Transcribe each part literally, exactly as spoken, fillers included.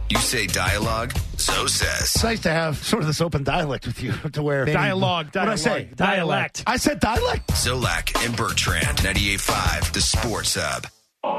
You say dialogue, Zoe says. It's nice to have sort of this open dialect with you to where Dialogue, dialogue. What did I say? Dialect. I said dialect. Zolak and Bertrand, ninety-eight point five, The Sports Hub.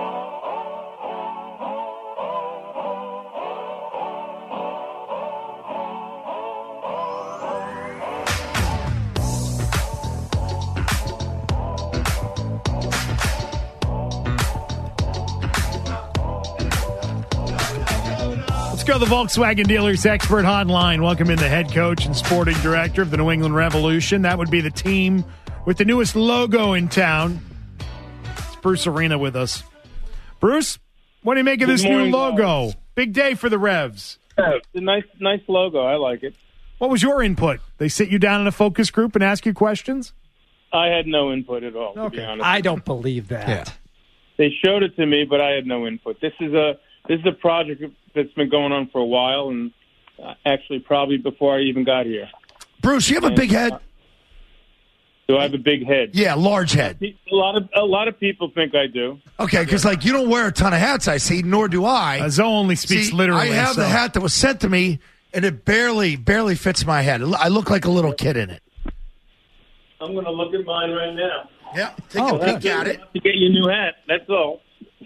Go to the Volkswagen Dealers Expert Hotline. Welcome in the head coach and sporting director of the New England Revolution. That would be the team with the newest logo in town. It's Bruce Arena with us. Bruce, what do you make of this new logo? Big day for the Revs. Yeah, it's a nice, nice logo. I like it. What was your input? They sit you down in a focus group and ask you questions? I had no input at all, to Okay. be honest. I don't believe that. Yeah. They showed it to me, but I had no input. This is a this is a project that's been going on for a while, and uh, actually probably before I even got here. Bruce, you have a And, big head? uh, Do I have a big head? Yeah, large head. A lot of a lot of people think I do. Okay, because like you don't wear a ton of hats, I see, nor do I. Uh, Zoe only speaks See, literally. I have so. the hat that was sent to me, and it barely, barely fits my head. I look like a little kid in it. I'm going to look at mine right now. Yeah, take Oh, a peek at it. To get you a new hat. That's all.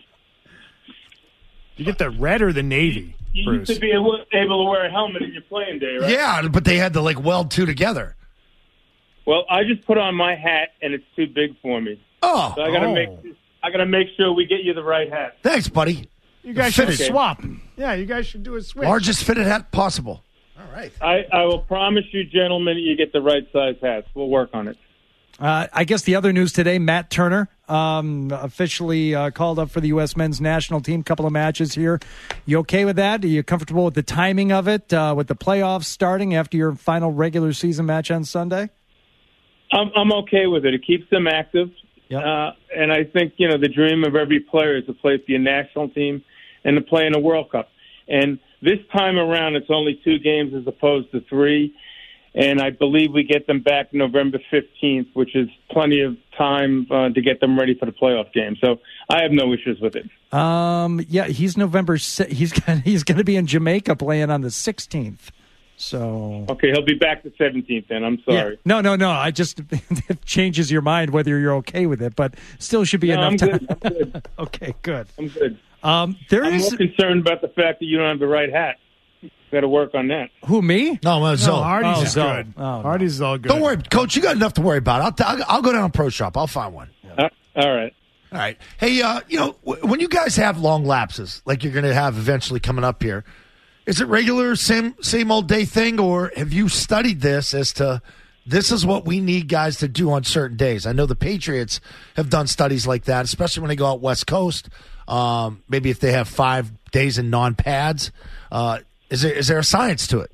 You get the red or the navy, You Bruce? used to be able, able to wear a helmet in your playing day, right? Yeah, but they had to like weld two together. Well, I just put on my hat, and it's too big for me. Oh, So I got to Oh. make I got to make sure we get you the right hat. thanks, buddy. You guys Fitted. should swap. Yeah, you guys should do a switch. Largest fitted hat possible. All right. I, I will promise you, gentlemen, you get the right size hats. We'll work on it. Uh, I guess the other news today, Matt Turner um, officially uh, called up for the U S men's national team. Couple of matches here. You okay with that? Are you comfortable with the timing of it, uh, with the playoffs starting after your final regular season match on Sunday? I'm, I'm okay with it. It keeps them active. Yep. Uh, and I think, you know, the dream of every player is to play for your national team and to play in a World Cup. And this time around, it's only two games as opposed to three. And I believe we get them back November fifteenth, which is plenty of time uh, to get them ready for the playoff game. So I have no issues with it. Um, yeah, he's November. He's gonna, he's going to be in Jamaica playing on the sixteenth. So Okay, he'll be back the seventeenth then. I'm sorry. Yeah. No, no, no. I just it changes your mind whether you're okay with it, but still should be No, enough I'm time. good. I'm good. Okay, good. I'm good. Um, there I'm is more concerned about the fact that you don't have the right hat. Got to work on that. who me? No, well, No, Zoe. Hardy's Oh, is Zoe. good. Oh, no. Hardy's is all good. Don't worry, Coach. You got enough to worry about. I'll, t- I'll, I'll go down to Pro Shop. I'll find one. Uh, all right. All right. Hey, uh, you know, w- when you guys have long lapses, like you're going to have eventually coming up here, is it regular, same same old day thing, or have you studied this as to this is what we need guys to do on certain days? I know the Patriots have done studies like that, especially when they go out West Coast. Um, maybe if they have five days in non-pads. Uh, is there is there a science to it?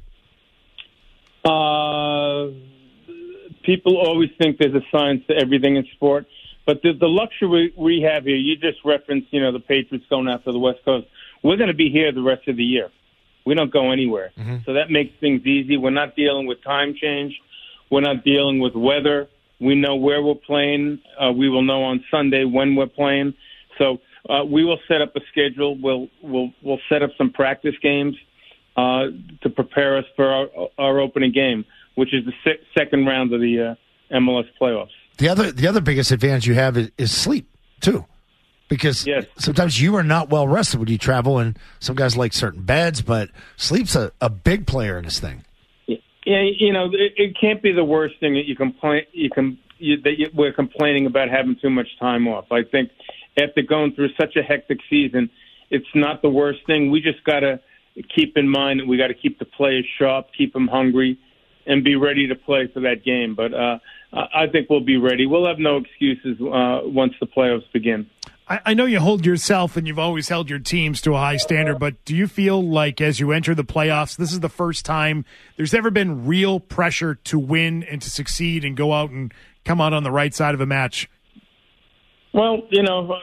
Uh, people always think there's a science to everything in sport, but the, the luxury we have here, you just referenced, you know, the Patriots going after the West Coast. We're going to be here the rest of the year. We don't go anywhere. Mm-hmm. So that makes things easy. We're not dealing with time change. We're not dealing with weather. We know where we're playing. Uh, we will know on Sunday when we're playing. So uh, we will set up a schedule. We'll we'll we'll set up some practice games uh, to prepare us for our, our opening game, which is the se- second round of the uh, M L S playoffs. The other the other biggest advantage you have is, is sleep too, because Yes. sometimes you are not well rested when you travel, and some guys like certain beds, but sleep's a, a big player in this thing. Yeah, you know, it, it can't be the worst thing that you complain you can you, that you, we're complaining about having too much time off. I think after going through such a hectic season, it's not the worst thing. We just got to keep in mind that we got to keep the players sharp, keep them hungry, and be ready to play for that game. But uh, I think we'll be ready. We'll have no excuses uh, once the playoffs begin. I, I know you hold yourself and you've always held your teams to a high standard, but do you feel like as you enter the playoffs, this is the first time there's ever been real pressure to win and to succeed and go out and come out on the right side of a match? Well, you know,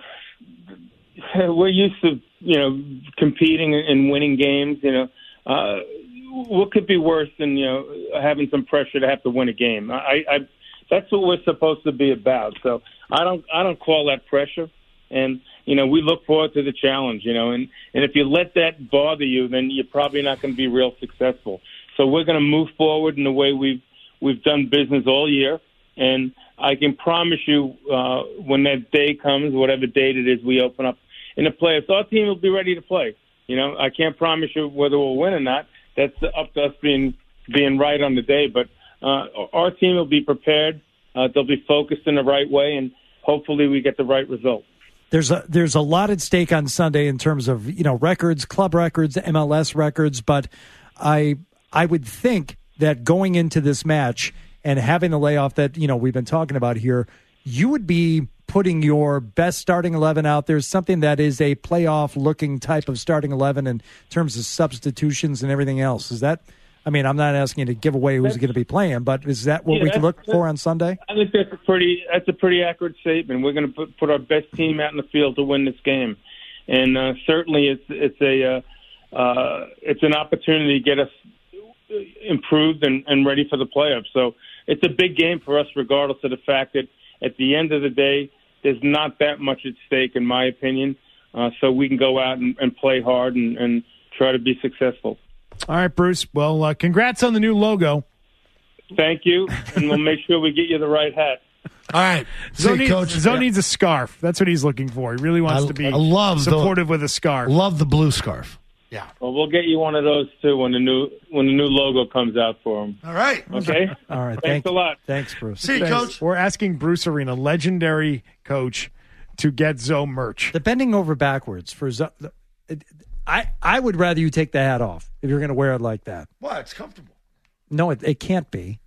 we're used to, you know, competing and winning games. You know, uh, what could be worse than, you know, having some pressure to have to win a game? I, I that's what we're supposed to be about. So I don't, I don't call that pressure. And you know, we look forward to the challenge, you know, and, and if you let that bother you, then you're probably not going to be real successful. So we're going to move forward in the way we've, we've done business all year. And I can promise you uh, when that day comes, whatever date it is, we open up in the playoffs, our team will be ready to play. You know, I can't promise you whether we'll win or not. That's up to us being being right on the day. But uh, our team will be prepared. Uh, they'll be focused in the right way, and hopefully we get the right result. There's a there's a lot at stake on Sunday in terms of, you know, records, club records, M L S records. But I I would think that going into this match and having the layoff that, you know, we've been talking about here, you would be putting your best starting eleven out there, something that is a playoff-looking type of starting eleven in terms of substitutions and everything else. Is that, I mean, I'm not asking you to give away who's going to be playing, but is that what yeah, we can look for on Sunday? I think that's a pretty that's a pretty accurate statement. We're going to put, put our best team out in the field to win this game, and uh, certainly it's it's a uh, uh, it's an opportunity to get us improved and, and ready for the playoffs. So it's a big game for us, regardless of the fact that at the end of the day, there's not that much at stake, in my opinion, uh, so we can go out and, and play hard and, and try to be successful. All right, Bruce. Well, uh, congrats on the new logo. Thank you, and we'll make sure we get you the right hat. All right. Zoe, See, needs, Coach, Zoe yeah. needs a scarf. That's what he's looking for. He really wants I, to be I love supportive the, with a scarf. Love the blue scarf. Yeah. Well, we'll get you one of those, too, when the new when the new logo comes out for him. All right. Okay? All right. Thanks Thank, a lot. Thanks, Bruce. See you, Coach. We're asking Bruce Arena, legendary coach, to get Zoe merch. The bending over backwards for Zo- I I would rather you take the hat off if you're going to wear it like that. Well, it's comfortable. No, it, it can't be.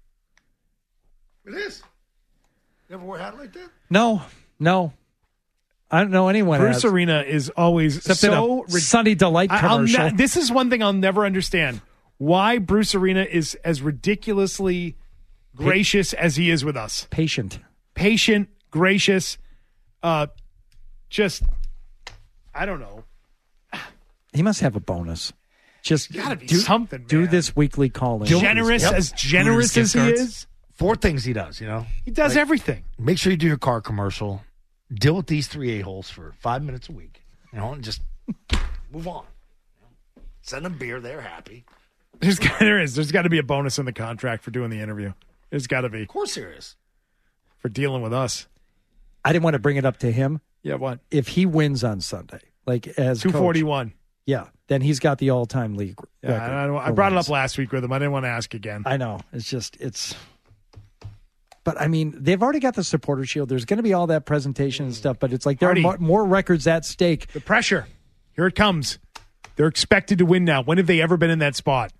It is. You ever wear a hat like that? No, no. I don't know anyone. Bruce has. Arena is always Except in so a Sunny Delight I- I'll commercial. ne- this is one thing I'll never understand. Why Bruce Arena is as ridiculously gracious as he is with us. Patient. Patient, gracious, uh, just, I don't know. He must have a bonus. Just Gotta be do, something, Do man. this weekly call-in. Generous, Yep. as generous Hooters as he gift cards. is. Four things he does, you know. He does Like- everything. Make sure you do your car commercial. Deal with these three a-holes for five minutes a week, you know, and just move on. Send them beer. They're happy. There's, there is. There's got to be a bonus in the contract for doing the interview. There's got to be. Of course there is. For dealing with us. I didn't want to bring it up to him. Yeah, what? If he wins on Sunday, like as two forty-one. coach, yeah, then he's got the all-time league Yeah, record. I, I, I for brought wins. it up last week with him. I didn't want to ask again. I know. It's just, it's... But, I mean, they've already got the supporter shield. There's going to be all that presentation and stuff, but it's like there Artie. are more, more records at stake. The pressure. Here it comes. They're expected to win now. When have they ever been in that spot?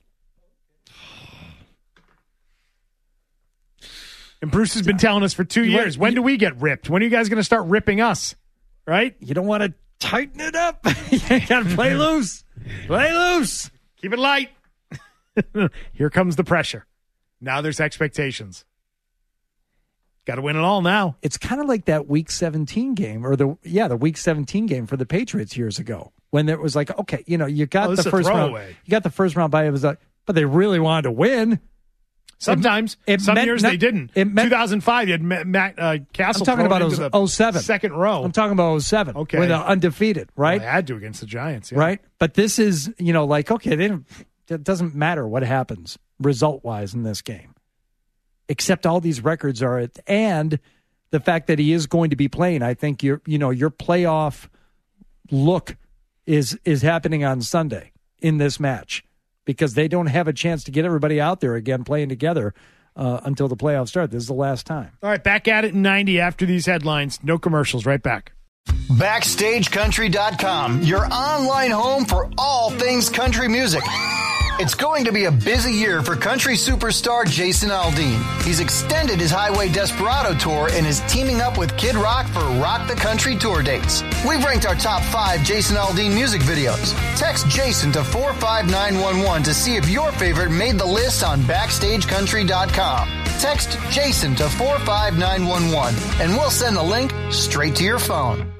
And Bruce has been telling us for two You years. want- When you- do we get ripped? When are you guys going to start ripping us? Right? You don't want to tighten it up. You got to play loose. Play loose. Keep it light. Here comes the pressure. Now there's expectations. Got to win it all now. It's kind of like that Week seventeen game, or the yeah, the Week seventeen game for the Patriots years ago, when it was like, okay, you know, you got Oh, this the is a first round, throwaway. you got the first round by. It was like, but they really wanted to win. Sometimes. It Some meant years no- they didn't. it meant- two thousand five, you had Ma- Matt uh, Castle I'm talking thrown about into the oh seven second row. I'm talking about oh seven. Okay. With uh, undefeated, right? Well, they had to against the Giants. Yeah. Right. But this is, you know, like, okay, they didn't, it doesn't matter what happens result wise in this game, except all these records are at, and the fact that he is going to be playing. I think your, you know, your playoff look is is happening on Sunday in this match, because they don't have a chance to get everybody out there again playing together uh, until the playoffs start. This is the last time. All right, back at it in ninety after these headlines. No commercials. Right back. Backstage Country dot com, your online home for all things country music. It's going to be a busy year for country superstar Jason Aldean. He's extended his Highway Desperado tour and is teaming up with Kid Rock for Rock the Country tour dates. We've ranked our top five Jason Aldean music videos. Text Jason to four five nine one one to see if your favorite made the list on Backstage Country dot com. Text Jason to four five nine one one and we'll send the link straight to your phone.